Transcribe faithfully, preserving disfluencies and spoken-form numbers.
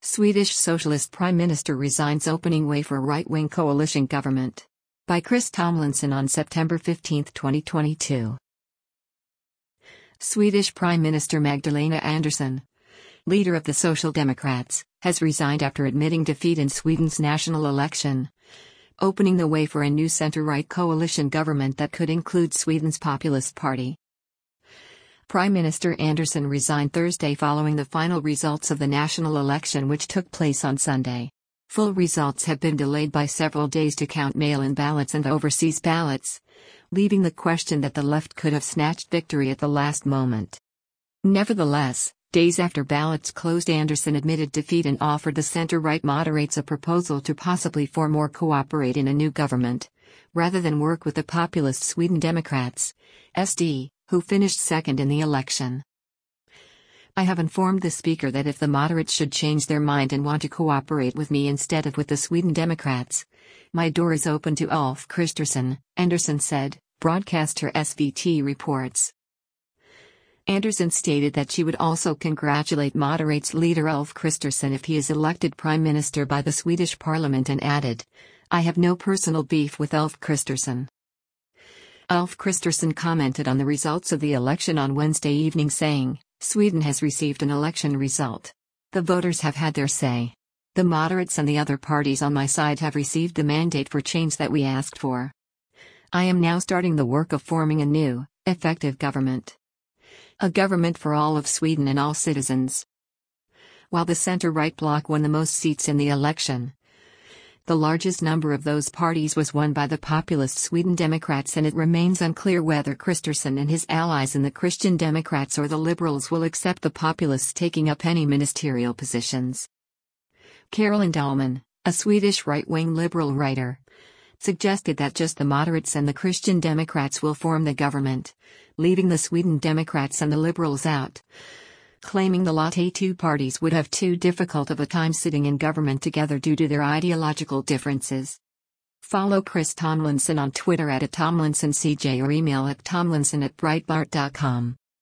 Swedish Socialist Prime Minister resigns, opening way for right-wing coalition government. By Chris Tomlinson on September fifteenth, twenty twenty-two. Swedish Prime Minister Magdalena Andersson, leader of the Social Democrats, has resigned after admitting defeat in Sweden's national election, opening the way for a new center-right coalition government that could include Sweden's Populist Party. Prime Minister Andersson resigned Thursday following the final results of the national election, which took place on Sunday. Full results have been delayed by several days to count mail-in ballots and overseas ballots, leaving the question that the left could have snatched victory at the last moment. Nevertheless, days after ballots closed, Andersson admitted defeat and offered the center-right moderates a proposal to possibly form or cooperate in a new government, rather than work with the populist Sweden Democrats, S D, who finished second in the election. I have informed the speaker that if the moderates should change their mind and want to cooperate with me instead of with the Sweden Democrats, my door is open to Ulf Kristersson, Andersson said, broadcaster S V T reports. Andersson stated that she would also congratulate moderates leader Ulf Kristersson if he is elected prime minister by the Swedish parliament, and added, "I have no personal beef with Ulf Kristersson." Ulf Kristersson commented on the results of the election on Wednesday evening, saying, "Sweden has received an election result. The voters have had their say. The moderates and the other parties on my side have received the mandate for change that we asked for. I am now starting the work of forming a new, effective government. A government for all of Sweden and all citizens." While the center-right bloc won the most seats in the election, the largest number of those parties was won by the populist Sweden Democrats, and it remains unclear whether Kristersson and his allies in the Christian Democrats or the Liberals will accept the populists taking up any ministerial positions. Carolyn Dahlman, a Swedish right-wing liberal writer, suggested that just the moderates and the Christian Democrats will form the government, leaving the Sweden Democrats and the Liberals out, claiming the latter two parties would have too difficult of a time sitting in government together due to their ideological differences. Follow Chris Tomlinson on Twitter at Tomlinson C J or email at tomlinson at breitbart dot com.